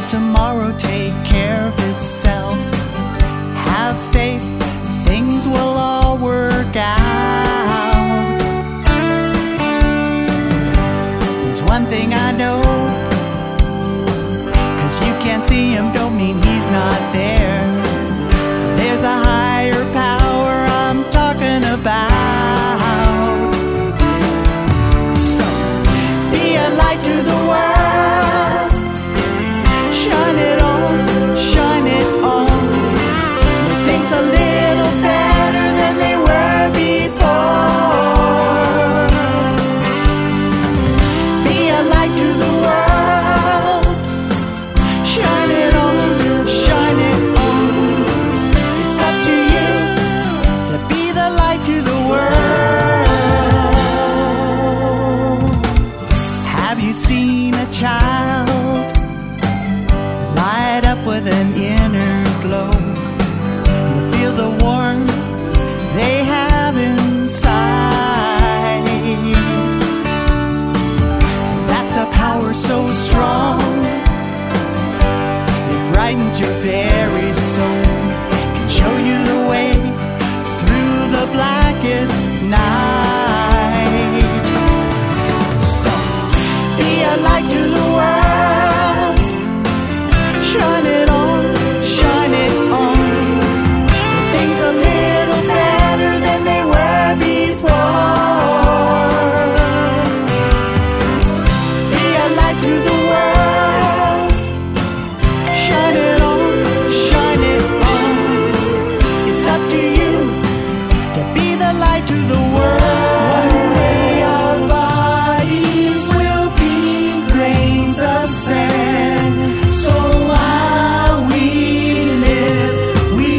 tomorrow take care of itself. Have faith, things will all work out. There's one thing I know, 'cause you can't see him don't mean he's not there. There's a higher power I'm talking about. So, be a light to the world. Shine it on, shine it on. Make things a little better than they were before. Be a light to the world. Shine it on, shine it on. It's up to you to be the light to the world. Have you seen a child light up with an inner glow? You feel the warmth they have inside. That's a power so strong, it brightens your very soul, can show you the way through the blackest night. So, be a light to the world. Shine it on, shine it on. Make things a little better than they were before. Be a light to the world. Shine it on, shine it on. It's up to you to be the light to the world. One day our bodies will be grains of sand. So while we live, we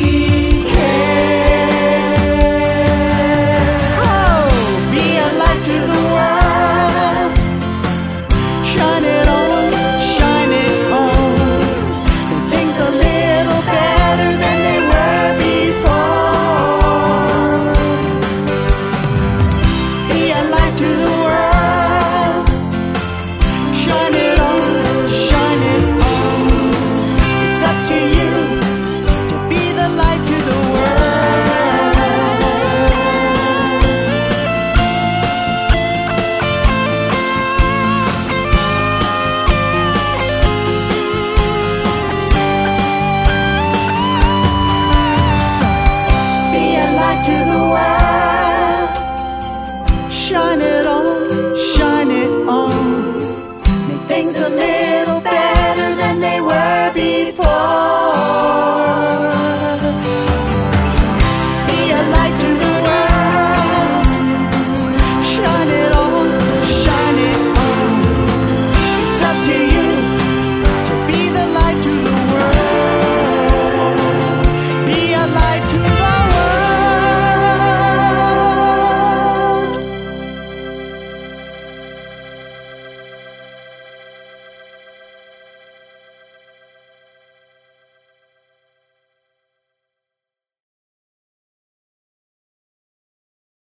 care. Oh, be a light to the world. Shine it on, shine it on. Make things a little better than they were before. Be a light to the world. Shine it on, shine it on. It's up to you to be the light to the world. So, be a light to the world. Shine it on, shine it on. Make things a little better